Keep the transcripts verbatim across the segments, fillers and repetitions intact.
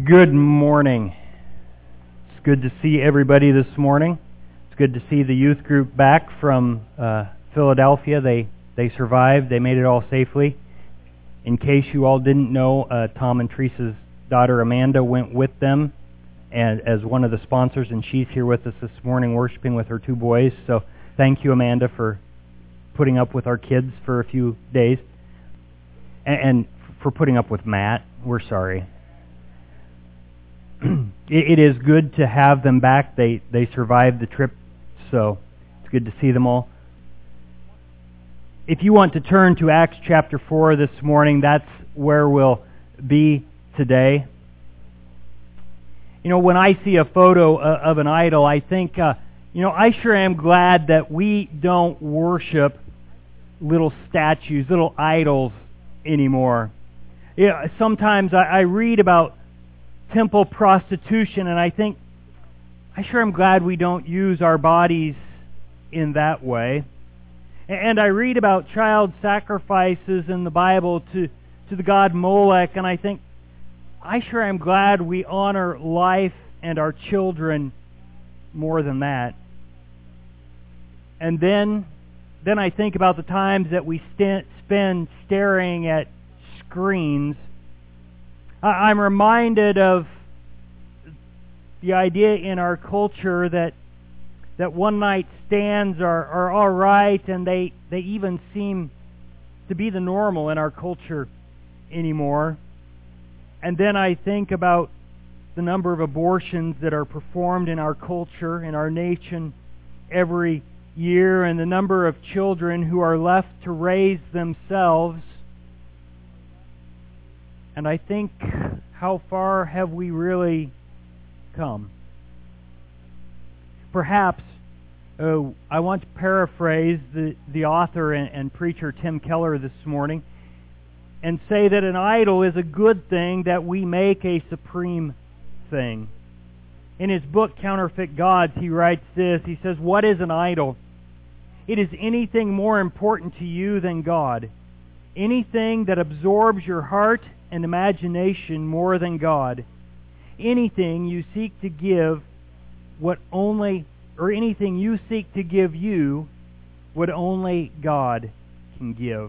Good morning. It's good to see everybody this morning. It's good to see the youth group back from uh, Philadelphia. They they survived. They made it all safely. In case you all didn't know, uh, Tom and Teresa's daughter Amanda went with them and as one of the sponsors, and she's here with us this morning worshiping with her two boys. So thank you, Amanda, for putting up with our kids for a few days and, and for putting up with Matt. We're sorry. It is good to have them back. They they survived the trip, so it's good to see them all. If you want to turn to Acts chapter four this morning, that's where we'll be today. You know, when I see a photo of an idol, I think, uh, you know, I sure am glad that we don't worship little statues, little idols anymore. Yeah, sometimes I, I read about temple prostitution, and I think, I sure am glad we don't use our bodies in that way. And I read about child sacrifices in the Bible to, to the god Molech, and I think, I sure am glad we honor life and our children more than that. And then, then I think about the times that we st- spend staring at screens. I'm reminded of the idea in our culture that that one night stands are, are all right, and they, they even seem to be the normal in our culture anymore. And then I think about the number of abortions that are performed in our culture, in our nation, every year, and the number of children who are left to raise themselves. And I think, how far have we really come? Perhaps, uh, I want to paraphrase the, the author and, and preacher Tim Keller this morning and say that an idol is a good thing that we make a supreme thing. In his book, Counterfeit Gods, he writes this. He says, "What is an idol? It is anything more important to you than God. Anything that absorbs your heart and imagination more than God. Anything you seek to give what only, or anything you seek to give you what only God can give."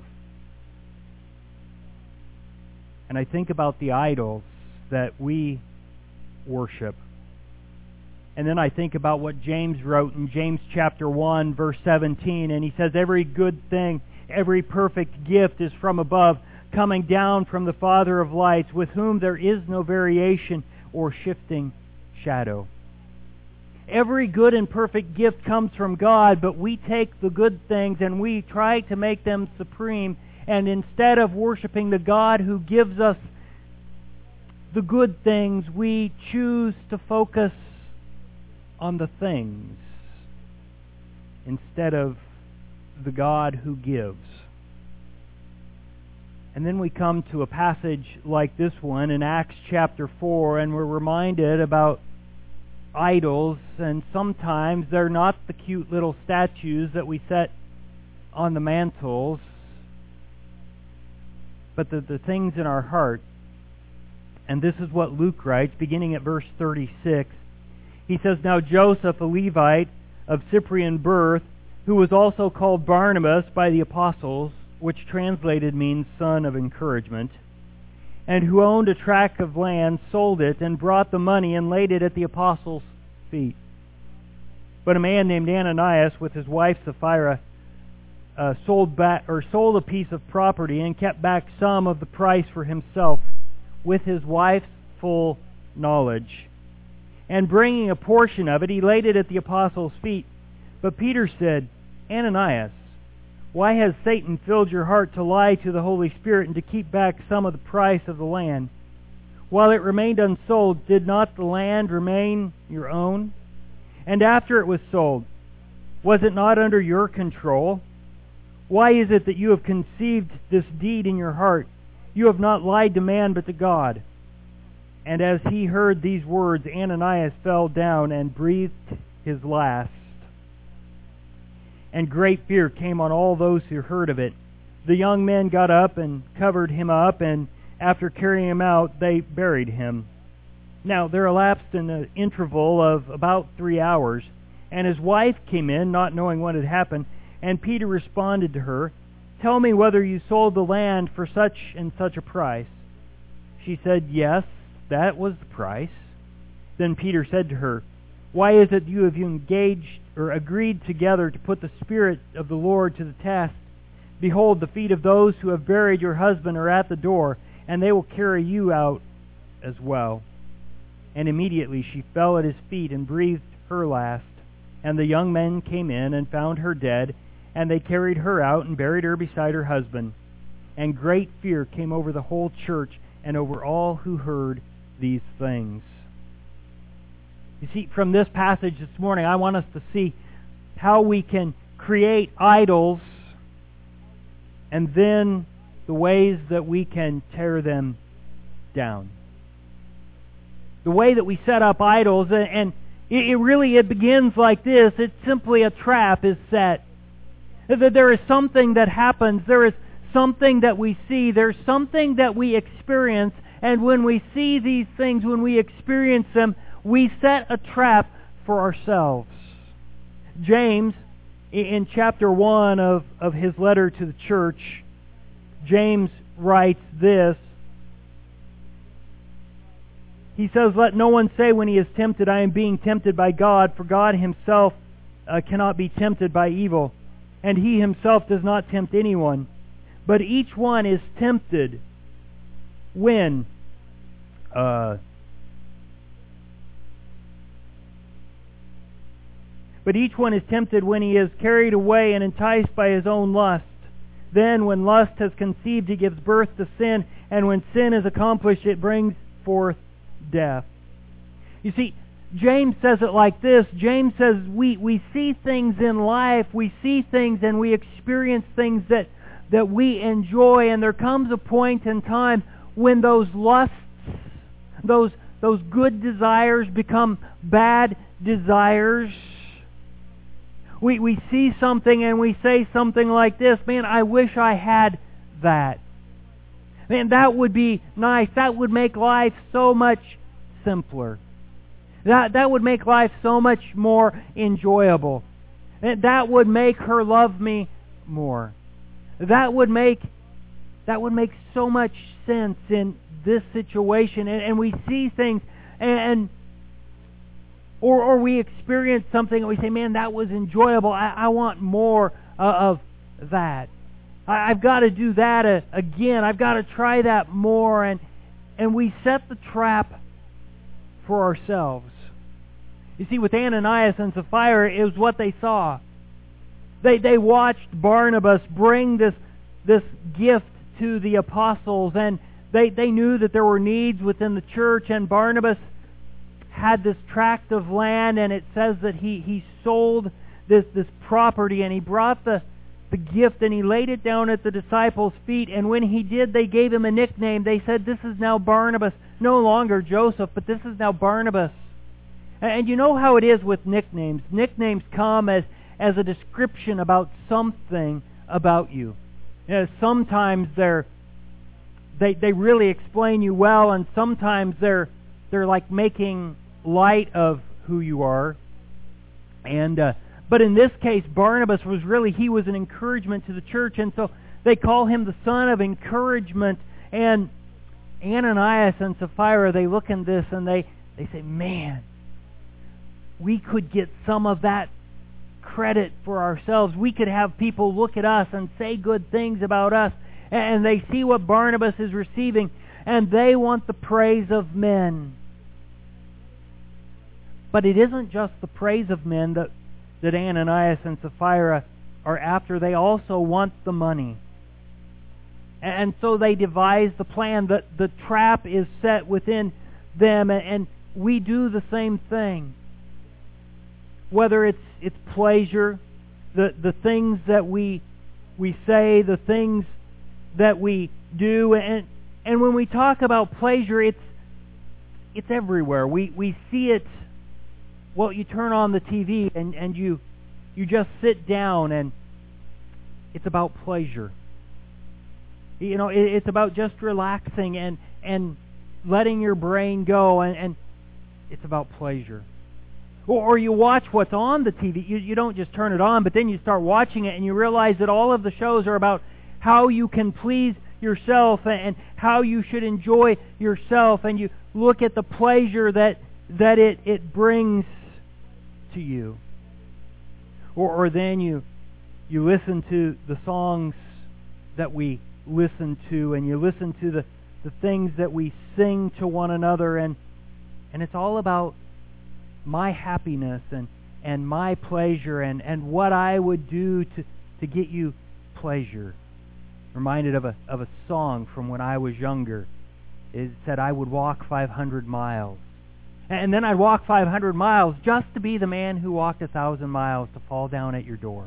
And I think about the idols that we worship. And then I think about what James wrote in James chapter one, verse seventeen, and he says, "Every good thing, every perfect gift is from above, coming down from the Father of lights, with whom there is no variation or shifting shadow." Every good and perfect gift comes from God, but we take the good things and we try to make them supreme, and instead of worshiping the God who gives us the good things, we choose to focus on the things instead of the God who gives. And then we come to a passage like this one in Acts chapter four, and we're reminded about idols, and sometimes they're not the cute little statues that we set on the mantles, but the, the things in our heart. And this is what Luke writes, beginning at verse thirty-six. He says, "Now Joseph, a Levite of Cyprian birth, who was also called Barnabas by the apostles," which translated means son of encouragement, "and who owned a tract of land, sold it, and brought the money and laid it at the apostles' feet. But a man named Ananias, with his wife Sapphira, uh, sold back or sold a piece of property and kept back some of the price for himself, with his wife's full knowledge. And bringing a portion of it, he laid it at the apostles' feet. But Peter said, 'Ananias, why has Satan filled your heart to lie to the Holy Spirit and to keep back some of the price of the land? While it remained unsold, did not the land remain your own? And after it was sold, was it not under your control? Why is it that you have conceived this deed in your heart? You have not lied to man but to God.' And as he heard these words, Ananias fell down and breathed his last. And great fear came on all those who heard of it. The young men got up and covered him up, and after carrying him out, they buried him. Now, there elapsed an interval of about three hours, and his wife came in, not knowing what had happened, and Peter responded to her, "Tell me whether you sold the land for such and such a price." She said, "Yes, that was the price." Then Peter said to her, "Why is it you have engaged or agreed together to put the Spirit of the Lord to the test? Behold, the feet of those who have buried your husband are at the door, and they will carry you out as well." And immediately she fell at his feet and breathed her last. And the young men came in and found her dead, and they carried her out and buried her beside her husband. And great fear came over the whole church and over all who heard these things. You see, from this passage this morning, I want us to see how we can create idols and then the ways that we can tear them down. The way that we set up idols, and it, it really, it begins like this. It's simply a trap is set. That there is something that happens. There is something that we see. There's something that we experience. And when we see these things, when we experience them, we set a trap for ourselves. James, in chapter one of, of his letter to the church, James writes this. He says, "Let no one say when he is tempted, I am being tempted by God, for God himself uh, cannot be tempted by evil, and he himself does not tempt anyone. But each one is tempted when uh, but each one is tempted when he is carried away and enticed by his own lust. Then when lust has conceived, it gives birth to sin, and when sin is accomplished, it brings forth death." You see, James says it like this. James says we, we see things in life, we see things and we experience things that, that we enjoy, and there comes a point in time when those lusts, those, those good desires become bad desires. We, we see something and we say something like this, "Man, I wish I had that. Man, that would be nice. That would make life so much simpler. That that would make life so much more enjoyable. That would make her love me more. That would make that would make so much sense in this situation." And, and we see things, and or or we experience something and we say, "Man, that was enjoyable. I, I want more uh, of that. I, I've got to do that uh, again. I've got to try that more." And and we set the trap for ourselves. You see, with Ananias and Sapphira, it was what they saw. They they watched Barnabas bring this this gift to the apostles, and they, they knew that there were needs within the church, and Barnabas had this tract of land, and it says that he, he sold this, this property, and he brought the, the gift, and he laid it down at the disciples' feet, and when he did, they gave him a nickname. They said, "This is now Barnabas, no longer Joseph, but this is now Barnabas." And you know how it is with nicknames. Nicknames come as, as a description about something about you. You know, sometimes they're they they really explain you well, and sometimes they're they're like making light of who you are. And uh, but in this case, Barnabas was really he was an encouragement to the church, and so they call him the son of encouragement. And Ananias and Sapphira, they look in this and they they say, "Man, we could get some of that credit for ourselves. We could have people look at us and say good things about us." And they see what Barnabas is receiving, and they want the praise of men. But it isn't just the praise of men that, that Ananias and Sapphira are after. They also want the money. And so they devise the plan. That the trap is set within them, and we do the same thing. Whether it's it's pleasure, the the things that we we say, the things that we do, and and when we talk about pleasure, it's it's everywhere. We we see it. Well, you turn on the T V and, and you you just sit down, and it's about pleasure. You know, it, it's about just relaxing and and letting your brain go, and, and it's about pleasure. Or, or you watch what's on the T V. You, you don't just turn it on, but then you start watching it and you realize that all of the shows are about how you can please yourself and how you should enjoy yourself, and you look at the pleasure that that it, it brings to you. Or, or then you you listen to the songs that we listen to, and you listen to the, the things that we sing to one another, and and it's all about my happiness and, and my pleasure and, and what I would do to, to get you pleasure. Reminded of a of a song from when I was younger. It said I would walk five hundred miles. And then I'd walk five hundred miles just to be the man who walked a thousand miles to fall down at your door.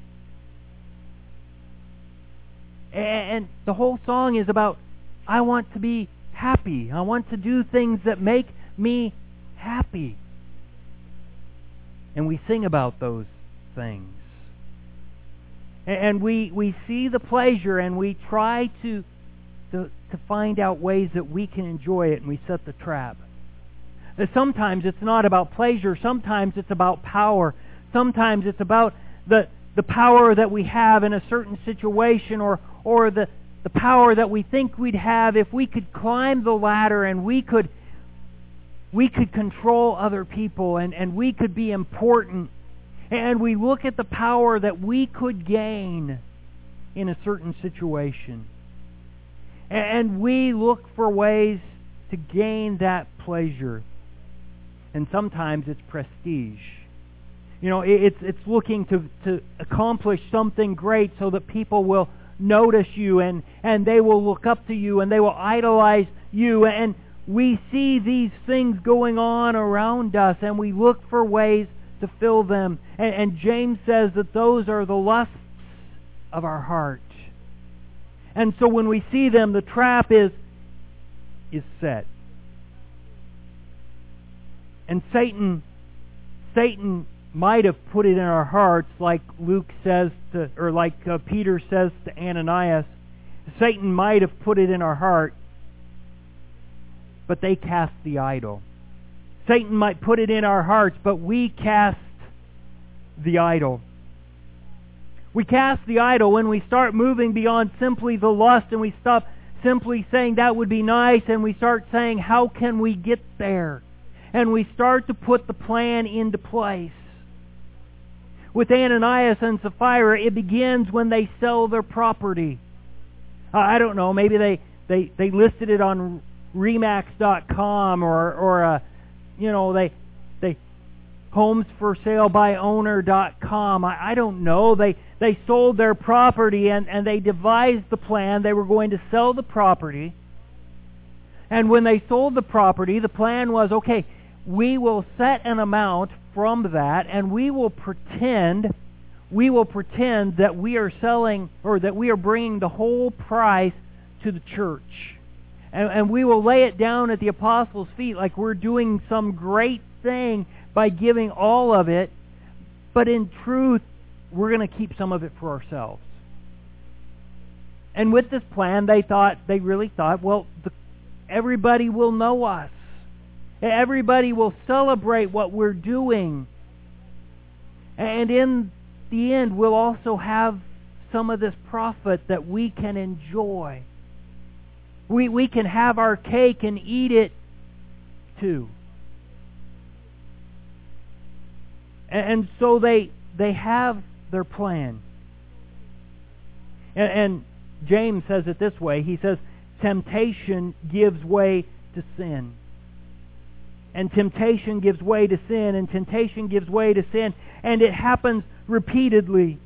And the whole song is about, I want to be happy. I want to do things that make me happy. And we sing about those things. And we, we see the pleasure, and we try to, to to find out ways that we can enjoy it, and we set the trap. Sometimes it's not about pleasure. Sometimes it's about power. Sometimes it's about the the power that we have in a certain situation, or or the, the power that we think we'd have if we could climb the ladder and we could we could control other people, and, and we could be important. And we look at the power that we could gain in a certain situation. And we look for ways to gain that pleasure. And sometimes it's prestige. You know, it's it's looking to, to accomplish something great so that people will notice you, and, and they will look up to you, and they will idolize you. And we see these things going on around us, and we look for ways to fill them. And, and James says that those are the lusts of our heart. And so when we see them, the trap is is set. And Satan Satan might have put it in our hearts, like Luke says to, or like uh, Peter says to Ananias. Satan might have put it in our heart, but they cast the idol. Satan might put it in our hearts, but we cast the idol. We cast the idol when we start moving beyond simply the lust, and we stop simply saying that would be nice, and we start saying, how can we get there? And we start to put the plan into place. With Ananias and Sapphira, it begins when they sell their property. Uh, I don't know, maybe they, they, they listed it on Remax dot com, or, or uh, you know, they they homes for sale by owner dot com. I, I don't know. They they sold their property, and, and they devised the plan. They were going to sell the property. And when they sold the property, the plan was, okay, we will set an amount from that, and we will pretend we will pretend that we are selling, or that we are bringing the whole price to the church. And, and we will lay it down at the apostles' feet like we're doing some great thing by giving all of it, but in truth, we're going to keep some of it for ourselves. And with this plan, they thought, they really thought, well, the, everybody will know us. Everybody will celebrate what we're doing. And in the end, we'll also have some of this profit that we can enjoy. We we can have our cake and eat it too. And so they they have their plan. And, and James says it this way. He says, temptation gives way to sin. And temptation gives way to sin, and temptation gives way to sin, and it happens repeatedly.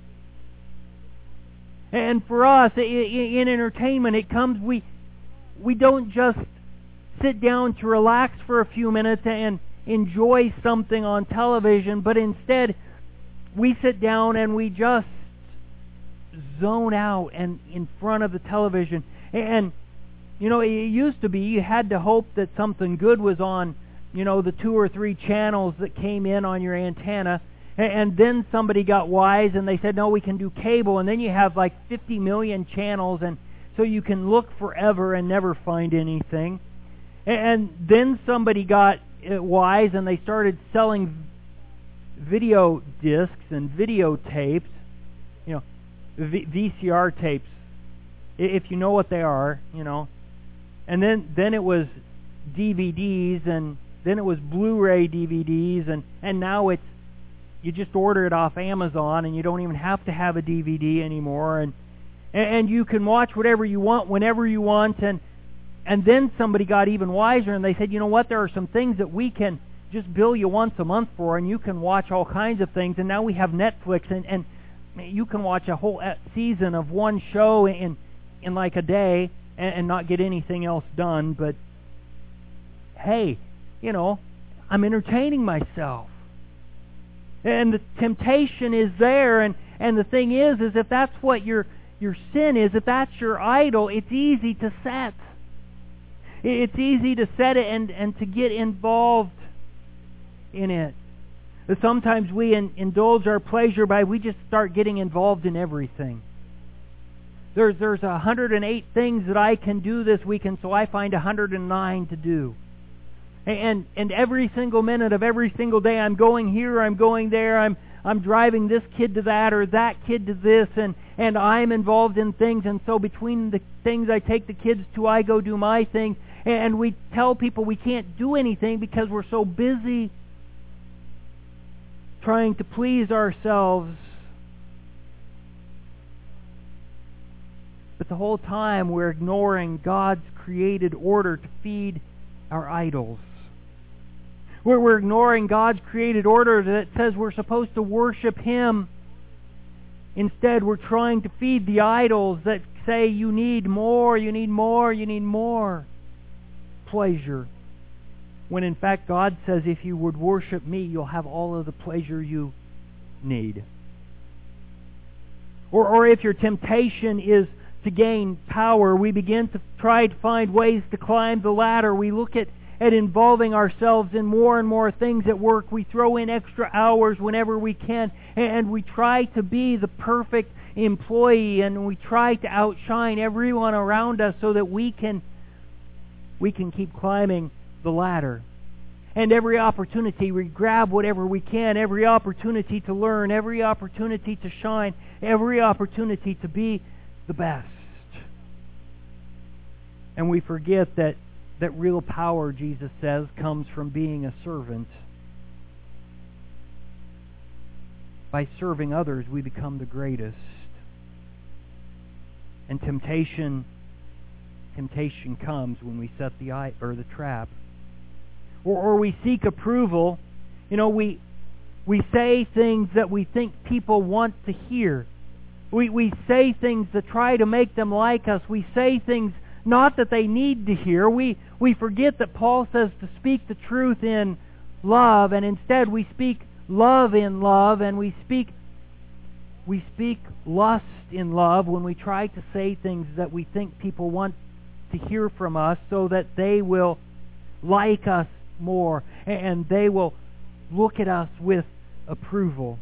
And for us, in entertainment, it comes, we we don't just sit down to relax for a few minutes and enjoy something on television, but instead we sit down and we just zone out and in front of the television. And you know, it used to be you had to hope that something good was on, you know, the two or three channels that came in on your antenna. And then somebody got wise and they said, no, we can do cable. And then you have like fifty million channels, and so you can look forever and never find anything. And then somebody got it wise, and they started selling video discs and videotapes, you know, v- VCR tapes, if you know what they are, you know. And then, then it was D V Ds, and then it was Blu-ray D V Ds, and, and now it's, you just order it off Amazon, and you don't even have to have a D V D anymore, and and you can watch whatever you want whenever you want. And and then somebody got even wiser, and they said, you know what, there are some things that we can just bill you once a month for, and you can watch all kinds of things. And now we have Netflix, and, and you can watch a whole season of one show in in like a day and, and not get anything else done. But hey, you know, I'm entertaining myself. And the temptation is there, and, and the thing is, is if that's what your your sin is, if that's your idol, it's easy to set. It's easy to set it and, and to get involved in it. But sometimes we in, indulge our pleasure by, we just start getting involved in everything. There's there's one hundred eight things that I can do this weekend, so I find one hundred nine to do. And and every single minute of every single day, I'm going here, I'm going there, I'm I'm driving this kid to that or that kid to this, and, and I'm involved in things. And so between the things I take the kids to, I go do my thing. And we tell people we can't do anything because we're so busy trying to please ourselves. But the whole time we're ignoring God's created order to feed our idols. Where we're ignoring God's created order that says we're supposed to worship Him. Instead, we're trying to feed the idols that say you need more, you need more, you need more pleasure. When in fact God says if you would worship me, you'll have all of the pleasure you need. Or, or if your temptation is to gain power, we begin to try to find ways to climb the ladder. We look at at involving ourselves in more and more things at work. We throw in extra hours whenever we can, and we try to be the perfect employee, and we try to outshine everyone around us so that we can we can keep climbing the ladder. And every opportunity, we grab whatever we can, every opportunity to learn, every opportunity to shine, every opportunity to be the best. And we forget that That real power, Jesus says, comes from being a servant. By serving others, we become the greatest. And temptation, temptation comes when we set the eye or the trap, or, or we seek approval. You know, we we say things that we think people want to hear. We we say things that try to make them like us. We say things not that they need to hear. We we forget that Paul says to speak the truth in love, and instead we speak love in love, and we speak we speak lust in love when we try to say things that we think people want to hear from us so that they will like us more and they will look at us with approval.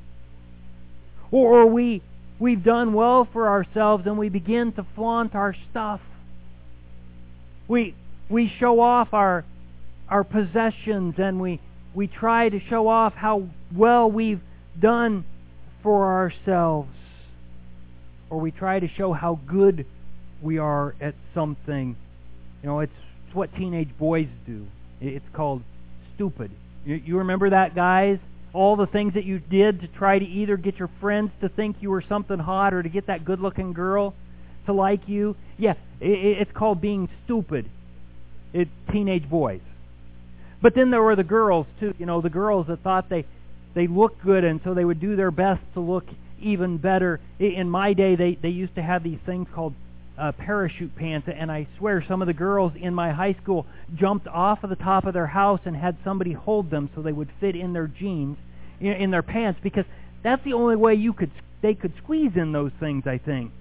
Or we we've done well for ourselves and we begin to flaunt our stuff. We we show off our our possessions, and we, we try to show off how well we've done for ourselves. Or we try to show how good we are at something. You know, it's, it's what teenage boys do. It's called stupid. You, you remember that, guys? All the things that you did to try to either get your friends to think you were something hot or to get that good-looking girl to like you. Yeah, it, it's called being stupid. It, teenage boys. But then there were the girls too. You know, the girls that thought they they looked good, and so they would do their best to look even better. In my day, they, they used to have these things called uh, parachute pants, and I swear some of the girls in my high school jumped off of the top of their house and had somebody hold them so they would fit in their jeans, in, in their pants, because that's the only way you could they could squeeze in those things, I think.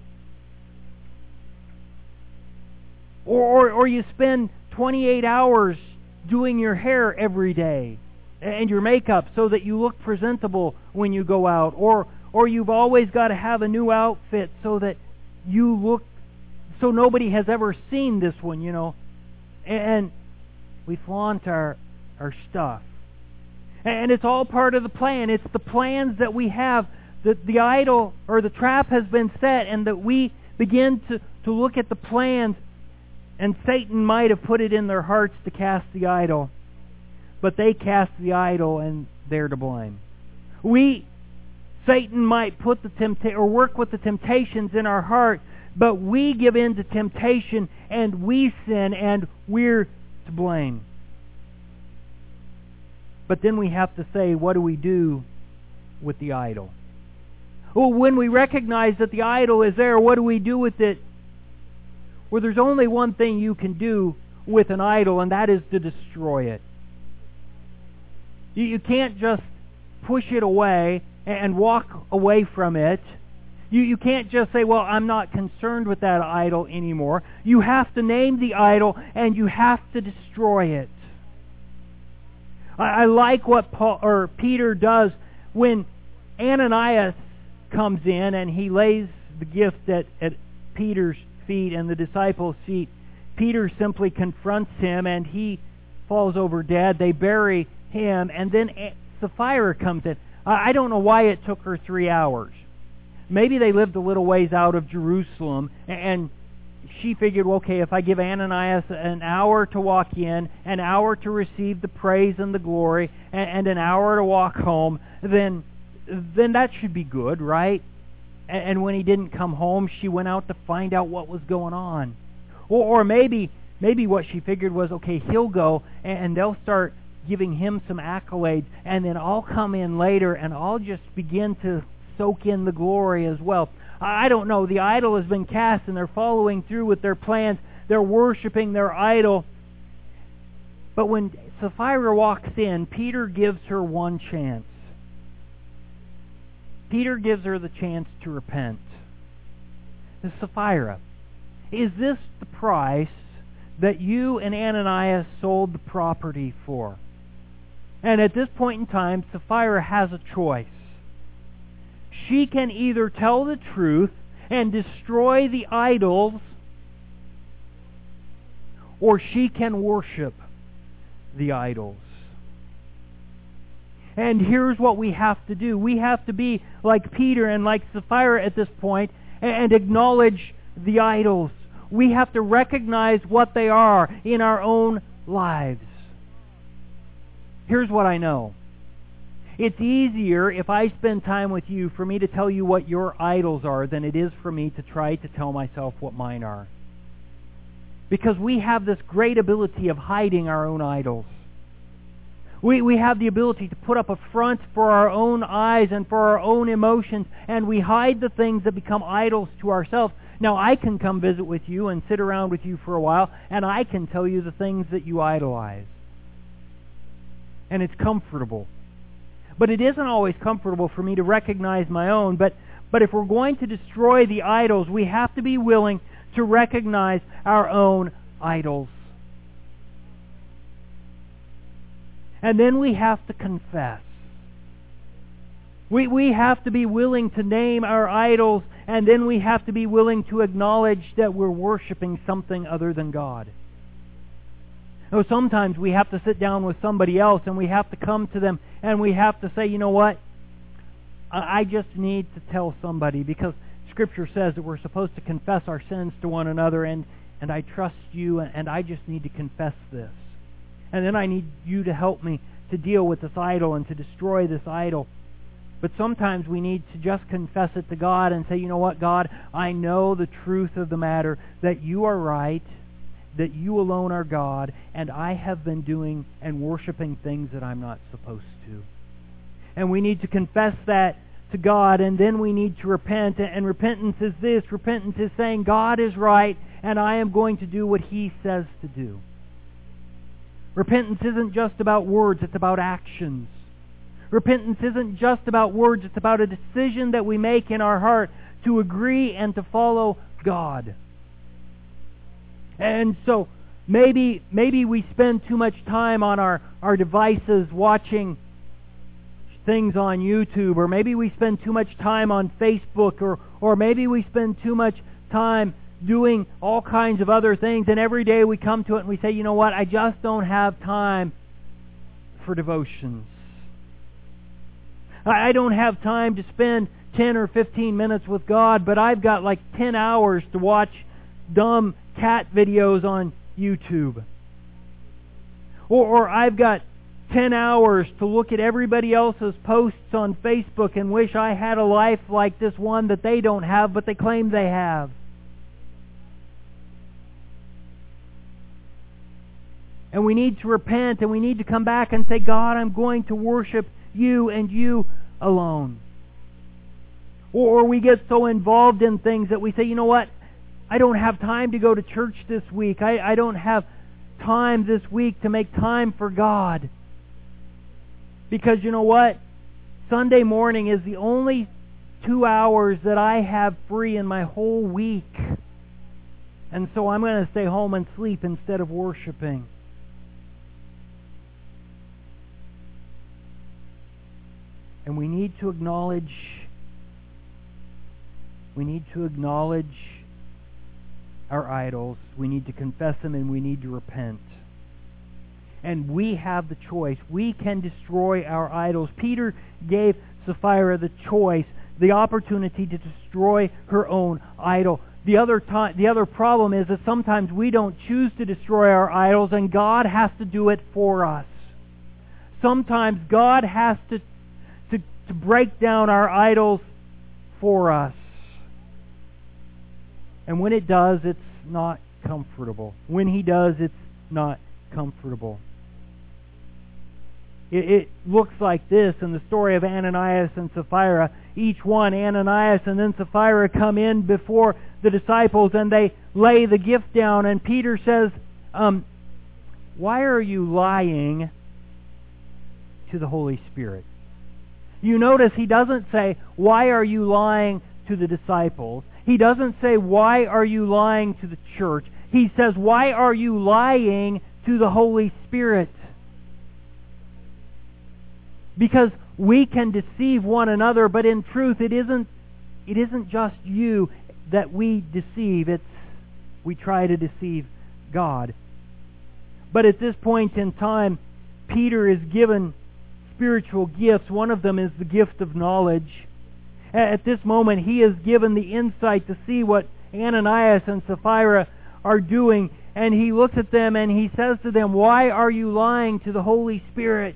Or or, or you spend twenty-eight hours doing your hair every day and your makeup so that you look presentable when you go out, or or you've always got to have a new outfit so that you look so nobody has ever seen this one, you know. And we flaunt our our stuff. And it's all part of the plan. It's the plans that we have. That the idol or the trap has been set, and that we begin to, to look at the plans, and Satan might have put it in their hearts to cast the idol. But they cast the idol, and they're to blame. We, Satan might put the tempta- or work with the temptations in our heart, but we give in to temptation, and we sin, and we're to blame. But then we have to say, what do we do with the idol? Well, when we recognize that the idol is there, what do we do with it? Well, there's only one thing you can do with an idol, and that is to destroy it. You, you can't just push it away and walk away from it. You, you can't just say, well, I'm not concerned with that idol anymore. You have to name the idol, and you have to destroy it. I, I like what Paul or Peter does when Ananias comes in and he lays the gift at, at Peter's feet and the disciples' feet. Peter simply confronts him, and he falls over dead. They bury him, and then Sapphira comes in. I don't know why it took her three hours. Maybe they lived a little ways out of Jerusalem, and she figured, okay, if I give Ananias an hour to walk in, an hour to receive the praise and the glory, and an hour to walk home, then then that should be good, right? And when he didn't come home, she went out to find out what was going on. Or, or maybe maybe what she figured was, okay, he'll go, and they'll start giving him some accolades, and then I'll come in later, and I'll just begin to soak in the glory as well. I don't know. The idol has been cast, and they're following through with their plans. They're worshiping their idol. But when Sapphira walks in, Peter gives her one chance. Peter gives her the chance to repent. Sapphira, is this the price that you and Ananias sold the property for? And at this point in time, Sapphira has a choice. She can either tell the truth and destroy the idols, or she can worship the idols. And here's what we have to do. We have to be like Peter and like Sapphira at this point and acknowledge the idols. We have to recognize what they are in our own lives. Here's what I know. It's easier if I spend time with you for me to tell you what your idols are than it is for me to try to tell myself what mine are. Because we have this great ability of hiding our own idols. We, we have the ability to put up a front for our own eyes and for our own emotions, and we hide the things that become idols to ourselves. Now, I can come visit with you and sit around with you for a while, and I can tell you the things that you idolize. And it's comfortable. But it isn't always comfortable for me to recognize my own. But, but if we're going to destroy the idols, we have to be willing to recognize our own idols. And then we have to confess. We, we have to be willing to name our idols, and then we have to be willing to acknowledge that we're worshiping something other than God. Oh, sometimes we have to sit down with somebody else, and we have to come to them, and we have to say, you know what? I just need to tell somebody, because Scripture says that we're supposed to confess our sins to one another, and, and I trust you, and I just need to confess this. And then I need you to help me to deal with this idol and to destroy this idol. But sometimes we need to just confess it to God and say, you know what, God, I know the truth of the matter, that you are right, that you alone are God, and I have been doing and worshiping things that I'm not supposed to. And we need to confess that to God, and then we need to repent. And repentance is this. Repentance is saying, God is right, and I am going to do what He says to do. Repentance isn't just about words, it's about actions. Repentance isn't just about words, it's about a decision that we make in our heart to agree and to follow God. And so maybe maybe we spend too much time on our, our devices watching things on YouTube, or maybe we spend too much time on Facebook, or, or maybe we spend too much time doing all kinds of other things, and every day we come to it and we say, you know what, I just don't have time for devotions. I don't have time to spend ten or fifteen minutes with God, but I've got like ten hours to watch dumb cat videos on YouTube. Or, or I've got ten hours to look at everybody else's posts on Facebook and wish I had a life like this one that they don't have, but they claim they have. And we need to repent, and we need to come back and say, God, I'm going to worship you and you alone. Or, or we get so involved in things that we say, you know what, I don't have time to go to church this week. I, I don't have time this week to make time for God. Because you know what? Sunday morning is the only two hours that I have free in my whole week. And so I'm going to stay home and sleep instead of worshiping. And we need to acknowledge, we need to acknowledge our idols. We need to confess them, and we need to repent. And we have the choice. We can destroy our idols. Peter gave Sapphira the choice, the opportunity to destroy her own idol. The other time, the other problem is that sometimes we don't choose to destroy our idols, and God has to do it for us. Sometimes God has to, to, to break down our idols for us. And when it does, it's not comfortable. When He does, it's not comfortable. It, it looks like this in the story of Ananias and Sapphira. Each one, Ananias and then Sapphira, come in before the disciples and they lay the gift down. And Peter says, um, why are you lying to the Holy Spirit? You notice he doesn't say, why are you lying to the disciples? He doesn't say, why are you lying to the church? He says, why are you lying to the Holy Spirit? Because we can deceive one another, but in truth it isn't it isn't just you that we deceive. It's we try to deceive God. But at this point in time, Peter is given spiritual gifts. One of them is the gift of knowledge. At this moment, he is given the insight to see what Ananias and Sapphira are doing. And he looks at them and he says to them, why are you lying to the Holy Spirit?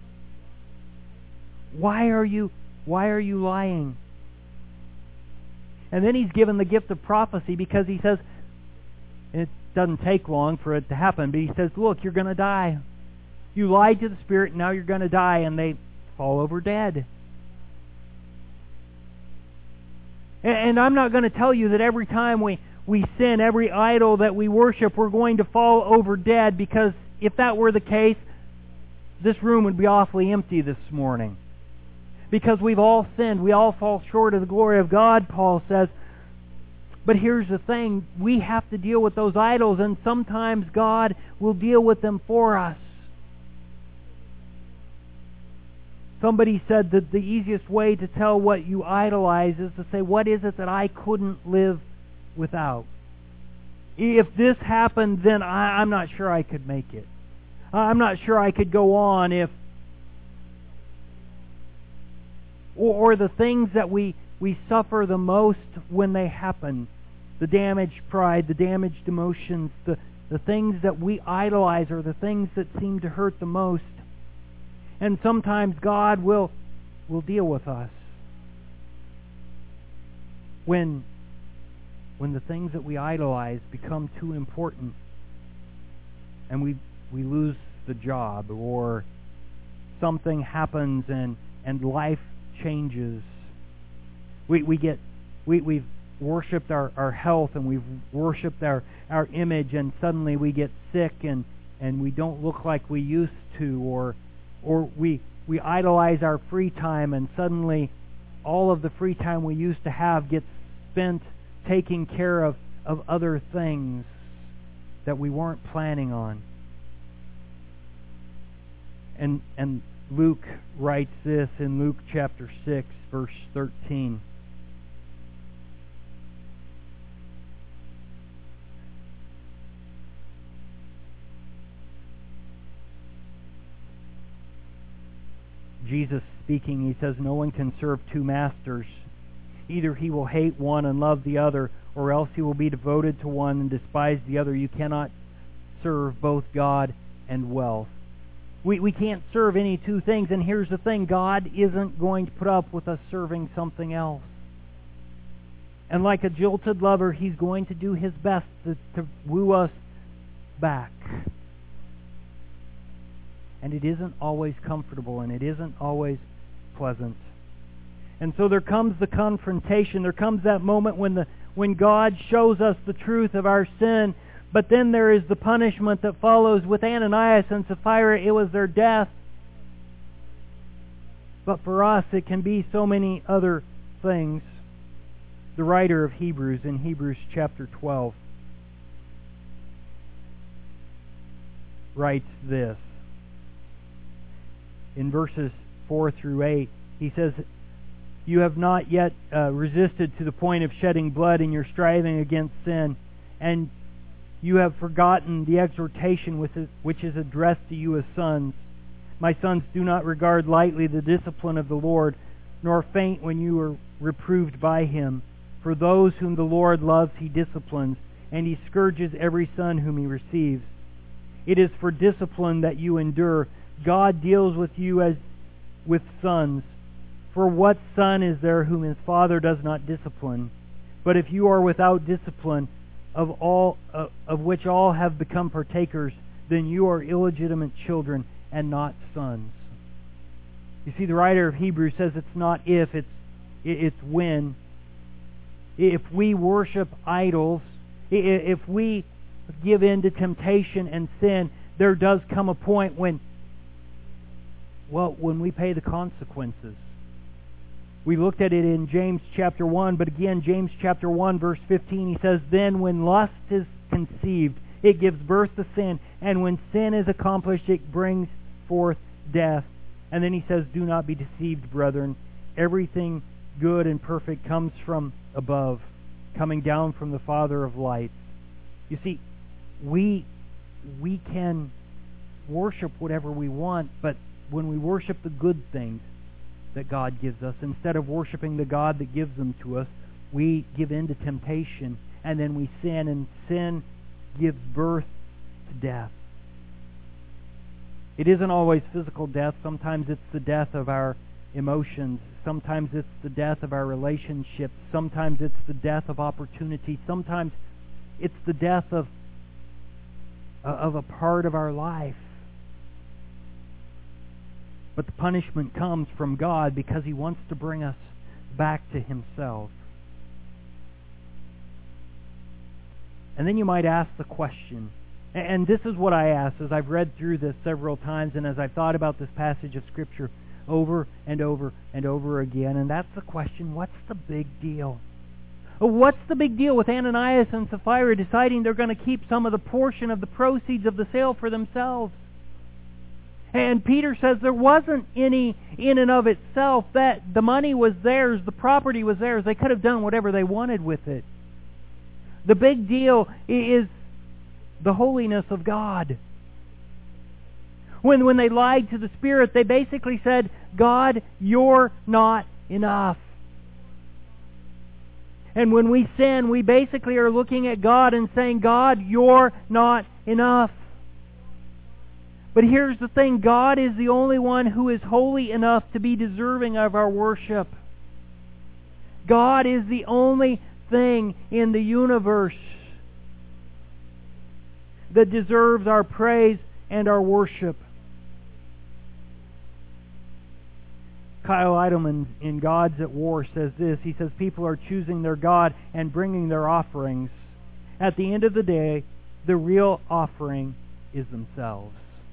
Why are you, why are you lying? And then he's given the gift of prophecy because he says, it doesn't take long for it to happen, but he says, look, you're going to die. You lied to the Spirit, now you're going to die. And they fall over dead. And I'm not going to tell you that every time we, we sin, every idol that we worship, we're going to fall over dead, because if that were the case, this room would be awfully empty this morning. Because we've all sinned. We all fall short of the glory of God, Paul says. But here's the thing. We have to deal with those idols, and sometimes God will deal with them for us. Somebody said that the easiest way to tell what you idolize is to say, what is it that I couldn't live without? If this happened, then I, I'm not sure I could make it. I'm not sure I could go on if... Or, or the things that we, we suffer the most when they happen. The damaged pride, the damaged emotions, the, the things that we idolize are the things that seem to hurt the most. And sometimes God will will deal with us when when the things that we idolize become too important, and we we lose the job, or something happens and and life changes. We we get we we've worshipped our, our health, and we've worshipped our, our image, and suddenly we get sick and, and we don't look like we used to, or Or we, we idolize our free time, and suddenly all of the free time we used to have gets spent taking care of, of other things that we weren't planning on. And and Luke writes this in Luke chapter six, verse thirteen. Jesus speaking, he says, no one can serve two masters. Either he will hate one and love the other, or else he will be devoted to one and despise the other. You cannot serve both God and wealth. We, we can't serve any two things, and here's the thing, God isn't going to put up with us serving something else. And like a jilted lover, He's going to do His best to, to woo us back. And it isn't always comfortable, and it isn't always pleasant. And so there comes the confrontation. There comes that moment when the when God shows us the truth of our sin. But then there is the punishment that follows. With Ananias and Sapphira, it was their death. But for us, it can be so many other things. The writer of Hebrews, in Hebrews chapter twelve, writes this. In verses four through eight, he says, "You have not yet uh, resisted to the point of shedding blood in your striving against sin, and you have forgotten the exhortation which is addressed to you as sons. My sons, do not regard lightly the discipline of the Lord, nor faint when you are reproved by Him. For those whom the Lord loves He disciplines, and He scourges every son whom He receives. It is for discipline that you endure. God deals with you as with sons. For what son is there whom his father does not discipline? But if you are without discipline, of all uh, of which all have become partakers, then you are illegitimate children and not sons." You see, the writer of Hebrews says it's not if, it's it's when. If we worship idols, if we give in to temptation and sin, there does come a point when, well, when we pay the consequences. We looked at it in James chapter one, but again, James chapter one, verse fifteen, he says, "Then when lust is conceived, it gives birth to sin, and when sin is accomplished, it brings forth death." And then he says, "Do not be deceived, brethren. Everything good and perfect comes from above, coming down from the Father of lights." You see, we we can worship whatever we want, but when we worship the good things that God gives us, instead of worshiping the God that gives them to us, we give in to temptation, and then we sin, and sin gives birth to death. It isn't always physical death. Sometimes it's the death of our emotions. Sometimes it's the death of our relationships. Sometimes it's the death of opportunity. Sometimes it's the death of, of a part of our life. But the punishment comes from God because He wants to bring us back to Himself. And then you might ask the question, and this is what I ask as I've read through this several times and as I've thought about this passage of Scripture over and over and over again, and that's the question, what's the big deal? What's the big deal with Ananias and Sapphira deciding they're going to keep some of the portion of the proceeds of the sale for themselves? And Peter says there wasn't any in and of itself, that the money was theirs, the property was theirs. They could have done whatever they wanted with it. The big deal is the holiness of God. When, when they lied to the Spirit, they basically said, "God, you're not enough." And when we sin, we basically are looking at God and saying, "God, you're not enough." But here's the thing, God is the only one who is holy enough to be deserving of our worship. God is the only thing in the universe that deserves our praise and our worship. Kyle Idleman in Gods at War says this. He says, "People are choosing their God and bringing their offerings. At the end of the day, the real offering is themselves."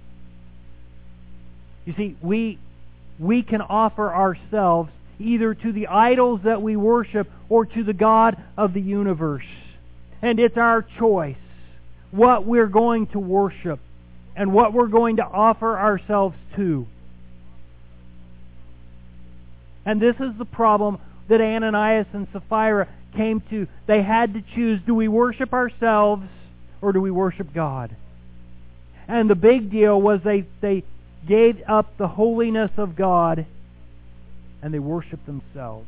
You see, we we can offer ourselves either to the idols that we worship or to the God of the universe. And it's our choice what we're going to worship and what we're going to offer ourselves to. And this is the problem that Ananias and Sapphira came to. They had to choose, do we worship ourselves or do we worship God? And the big deal was they they gave up the holiness of God and they worshiped themselves.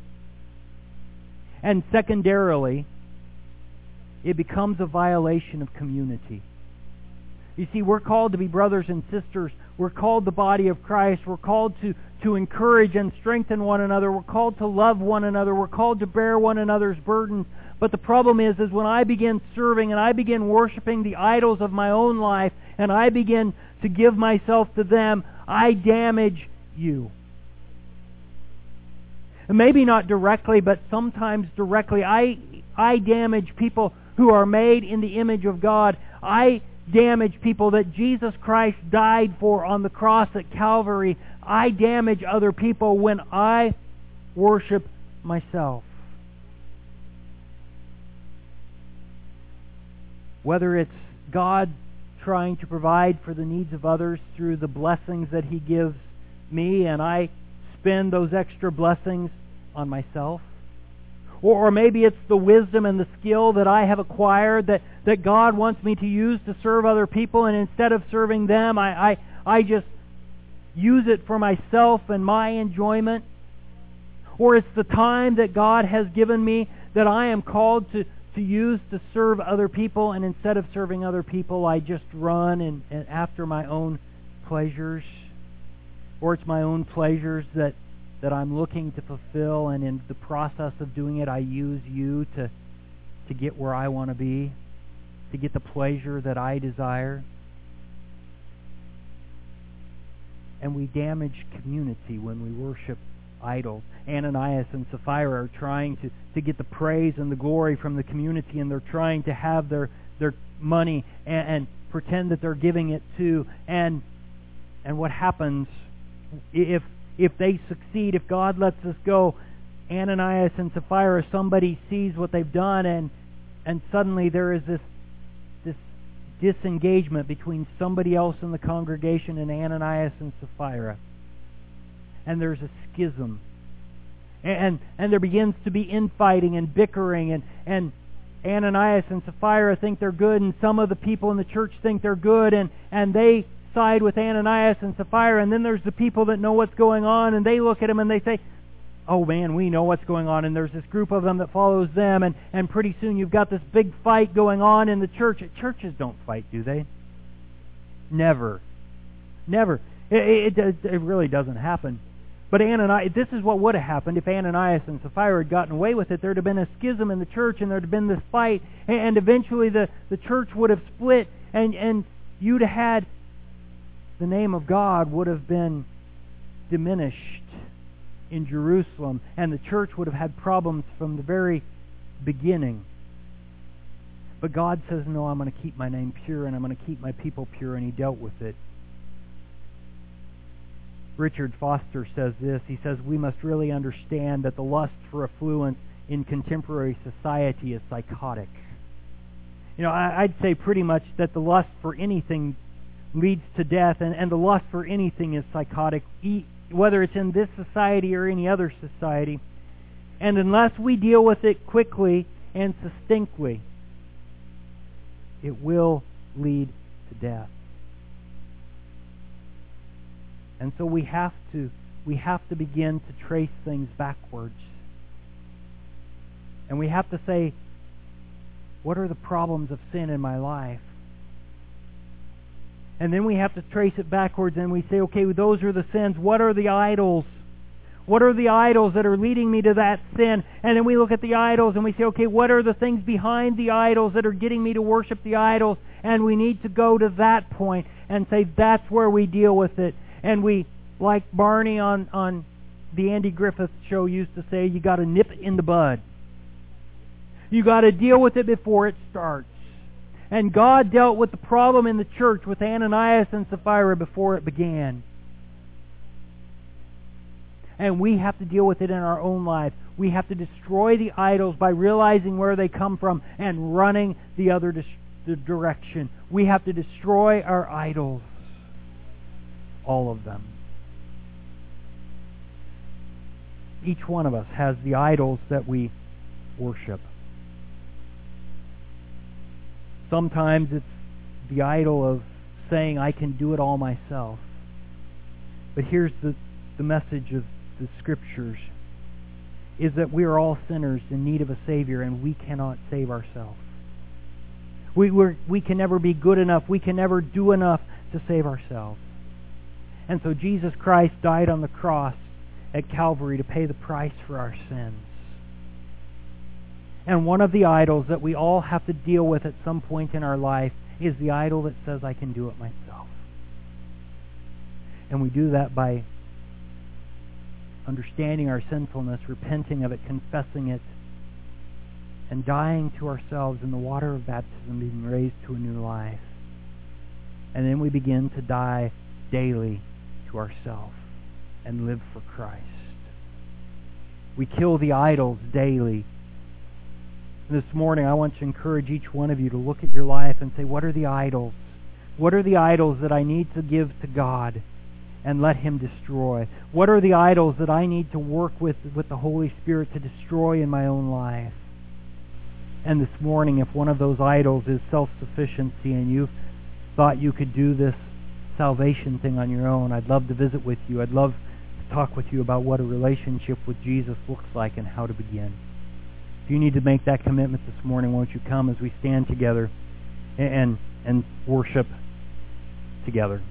And secondarily, it becomes a violation of community. You see, we're called to be brothers and sisters. We're called the body of Christ. We're called to, to encourage and strengthen one another. We're called to love one another. We're called to bear one another's burdens. But the problem is, is when I begin serving and I begin worshiping the idols of my own life and I begin to give myself to them, I damage you. And maybe not directly, but sometimes directly. I, I damage people who are made in the image of God. I damage people that Jesus Christ died for on the cross at Calvary. I damage other people when I worship myself. Whether it's God trying to provide for the needs of others through the blessings that He gives me, and I spend those extra blessings on myself. Or, or maybe it's the wisdom and the skill that I have acquired that, that God wants me to use to serve other people, and instead of serving them, I, I, I just use it for myself and my enjoyment. Or it's the time that God has given me that I am called to to use to serve other people, and instead of serving other people, I just run and, and after my own pleasures. Or it's my own pleasures that, that I'm looking to fulfill, and in the process of doing it, I use you to, to get where I want to be, to get the pleasure that I desire. And we damage community when we worship idols. Ananias and Sapphira are trying to, to get the praise and the glory from the community, and they're trying to have their, their money and, and pretend that they're giving it to. And and what happens if if they succeed, if God lets us go, Ananias and Sapphira, somebody sees what they've done, and and suddenly there is this this disengagement between somebody else in the congregation and Ananias and Sapphira. And there's a schism. And and there begins to be infighting and bickering, and, and Ananias and Sapphira think they're good, and some of the people in the church think they're good, and, and they side with Ananias and Sapphira, and then there's the people that know what's going on, and they look at them and they say, oh man, we know what's going on, and there's this group of them that follows them, and, and pretty soon you've got this big fight going on in the church. Churches don't fight, do they? Never. Never. It, it, it really doesn't happen. But Ananias, this is what would have happened if Ananias and Sapphira had gotten away with it. There would have been a schism in the church, and there would have been this fight, and eventually the, the church would have split, and, and you'd have had, the name of God would have been diminished in Jerusalem, and the church would have had problems from the very beginning. But God says, no, I'm going to keep my name pure, and I'm going to keep my people pure, and He dealt with it. Richard Foster says this. He says, we must really understand that the lust for affluence in contemporary society is psychotic. You know, I, I'd say pretty much that the lust for anything leads to death, and, and the lust for anything is psychotic, e- whether it's in this society or any other society. And unless we deal with it quickly and succinctly, it will lead to death. And so we have to we have to begin to trace things backwards. And we have to say, what are the problems of sin in my life? And then we have to trace it backwards, and we say, okay, those are the sins. What are the idols? What are the idols that are leading me to that sin? And then we look at the idols and we say, okay, what are the things behind the idols that are getting me to worship the idols? And we need to go to that point and say, that's where we deal with it. And we, like Barney on, on the Andy Griffith show used to say, you got to nip it in the bud. You got to deal with it before it starts. And God dealt with the problem in the church with Ananias and Sapphira before it began. And we have to deal with it in our own life. We have to destroy the idols by realizing where they come from and running the other dis- the direction. We have to destroy our idols. All of them. Each one of us has the idols that we worship. Sometimes it's the idol of saying, I can do it all myself. But here's the, the message of the Scriptures, is that we are all sinners in need of a Savior, and we cannot save ourselves. We, we're, we can never be good enough. We can never do enough to save ourselves. And so Jesus Christ died on the cross at Calvary to pay the price for our sins. And one of the idols that we all have to deal with at some point in our life is the idol that says, I can do it myself. And we do that by understanding our sinfulness, repenting of it, confessing it, and dying to ourselves in the water of baptism, being raised to a new life. And then we begin to die daily to ourselves and live for Christ. We kill the idols daily. This morning I want to encourage each one of you to look at your life and say, what are the idols? What are the idols that I need to give to God and let Him destroy? What are the idols that I need to work with with the Holy Spirit to destroy in my own life? And this morning, if one of those idols is self-sufficiency and you thought you could do this salvation thing on your own, I'd love to visit with you. I'd love to talk with you about what a relationship with Jesus looks like and how to begin. If you need to make that commitment this morning, won't you come as we stand together and, and worship together?